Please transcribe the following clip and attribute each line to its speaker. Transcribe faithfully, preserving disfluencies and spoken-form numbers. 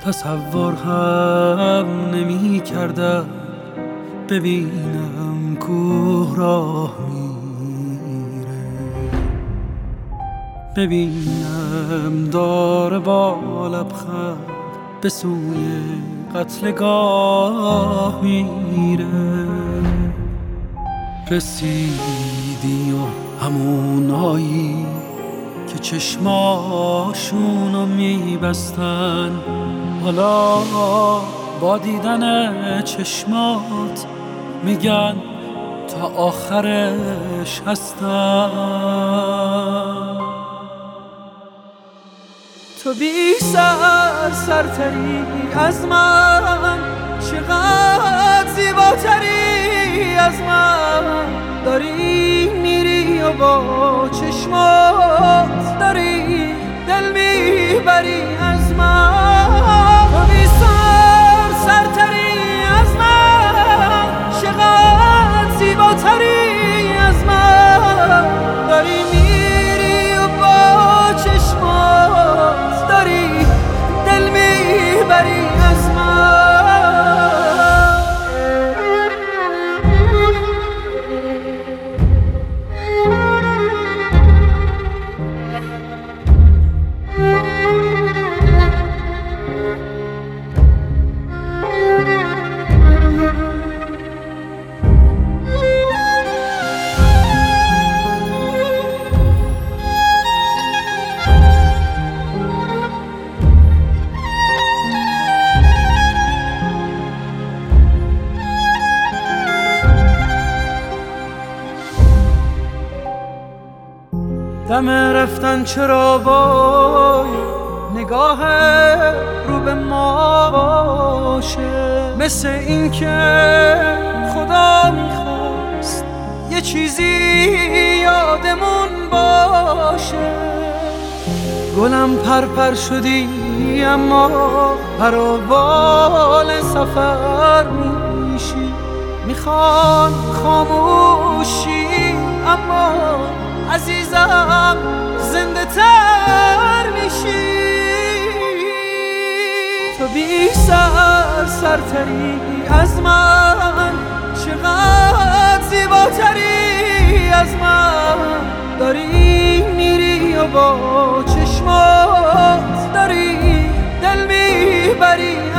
Speaker 1: تصور هم نمی کردم ببینم کوه راه میره، ببینم داره با لبخند به سوی قتلگاه میره. رسیدی و همونایی که چشماشونو میبستن حالا با دیدن چشمات میگن تا آخرش هستن. تو بی سر سرتری از من، چقدر زیباتری از من، داری میری و با چشمات داری دل میبری از من. تو بی سر سرتری از من، چقدر زیباتری از من، داری میری و با چشمات داری دل میبری از من. دم رفتن چرا وای نگاه رو به ما باشه، مثل این که خدا میخواست یه چیزی یادمون باشه. گلم پرپر شدی اما پر و بال سفر میشی، میخوان خاموشی اما عزیزم زنده تر میشی. تو بی سر سرتری از من، چقدر زیباتری از من، داری میری و با چشمات داری دل میبری